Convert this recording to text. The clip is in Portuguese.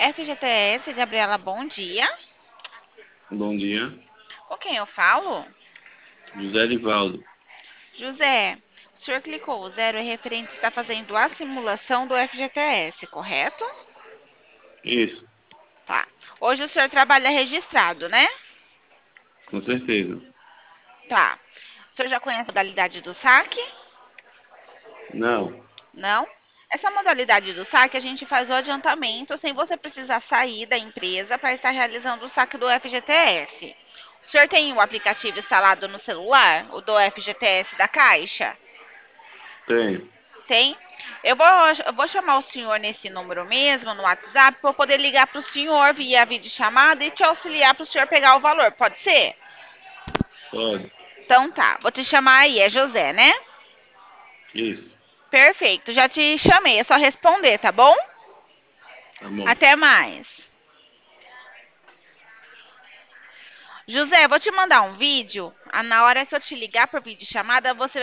FGTS, Gabriela, bom dia. Bom dia, Com quem eu falo? José Livaldo. José, o senhor clicou o zero é referente está fazendo a simulação do FGTS, correto? Isso, Tá. Hoje o senhor trabalha registrado, né? com certeza. Tá. O senhor já conhece a modalidade do saque? Não, Não? Essa modalidade do saque a gente faz o adiantamento sem você precisar sair da empresa para estar realizando o saque do FGTS. O senhor tem o aplicativo instalado no celular, o do FGTS da Caixa? tenho. Tem? Eu vou chamar o senhor nesse número mesmo, no WhatsApp, para eu poder ligar para o senhor via videochamada e te auxiliar para o senhor pegar o valor. Pode ser? Pode. Então tá, vou te chamar aí, é José, né? Isso, Perfeito, já te chamei, é só responder, tá bom? tá bom. Até mais. José, vou te mandar um vídeo. Na hora que eu te ligar por videochamada, você